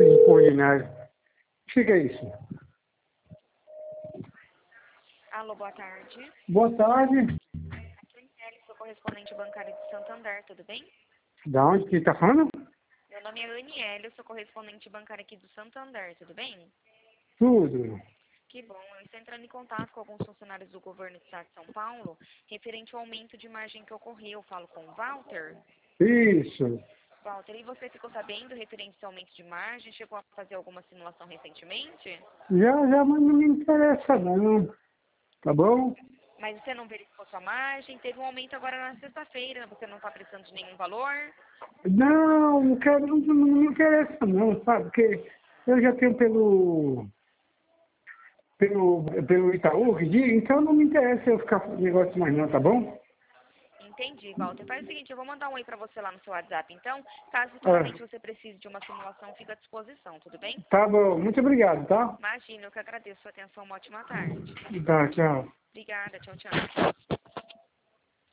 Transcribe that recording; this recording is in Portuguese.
ordinário. Fica isso. Alô, boa tarde. Boa tarde. Aqui é a Aniele, sou correspondente bancária de Santander, tudo bem? Da onde que tá falando? Meu nome é Aniele, eu sou correspondente bancária aqui do Santander, tudo bem? Tudo. Que bom, eu estou entrando em contato com alguns funcionários do governo do estado de São Paulo, referente ao aumento de margem que ocorreu. Eu falo com o Walter. Isso. Walter, e você ficou sabendo referente ao aumento de margem? Chegou a fazer alguma simulação recentemente? Já, mas não me interessa não. Tá bom? Mas você não verificou sua margem? Teve um aumento agora na sexta-feira, você não está precisando de nenhum valor? Não quero, não me interessa não, sabe? Porque eu já tenho pelo Itaú, então não me interessa eu ficar fazendo negócio mais não, tá bom? Entendi, Walter. Faz o seguinte, eu vou mandar um oi para você lá no seu WhatsApp, então, caso Ah, futuramente você precise de uma simulação, fica à disposição, tudo bem? tá bom, muito obrigado, tá? Imagina, eu que agradeço a sua atenção, uma ótima tarde. Tá, tchau. Obrigada, tchau, tchau.